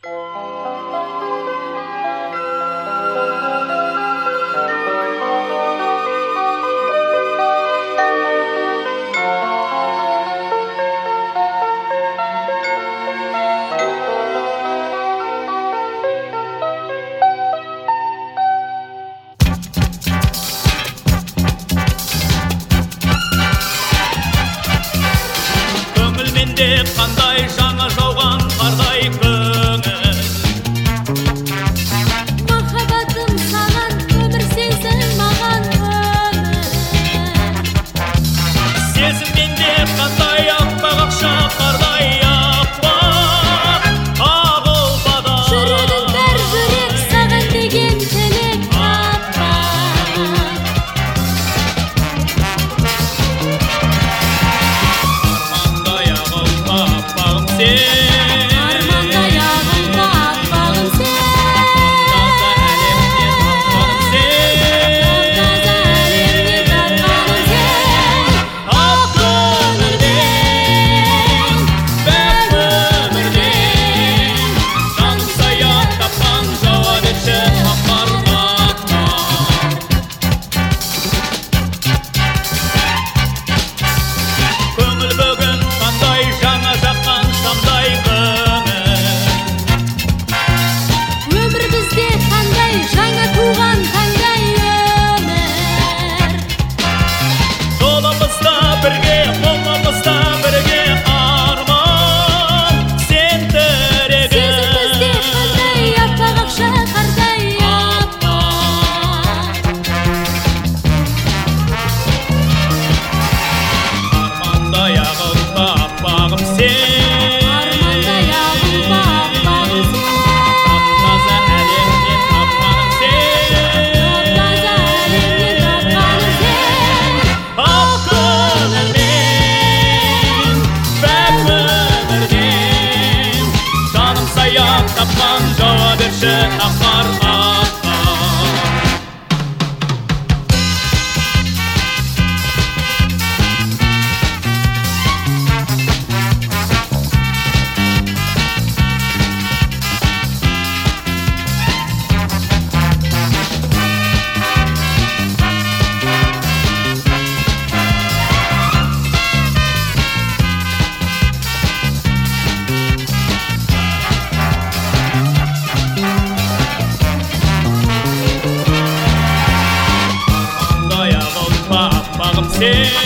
Қандай жаңа жауған қардай көңіл, махаббатым саған, өмір сезім маған өмір. Сезімменде қандай аппақ ақша, қардай аппақ ақ ұлпада. Жүрегім бір жүрек, саған деген тілек аппақ. Армандай ақ ұлпақ аппағым сен, Армандай ақ ұлпақ аппағым Тап-таза әлемнен тапқаным сен, Тап-таза әлемнен тапқаным сен. ақ көңілмен, пәк өмірден, жаным саяқ тапқан жауап берші ақпар аппақ. Аппағым сен,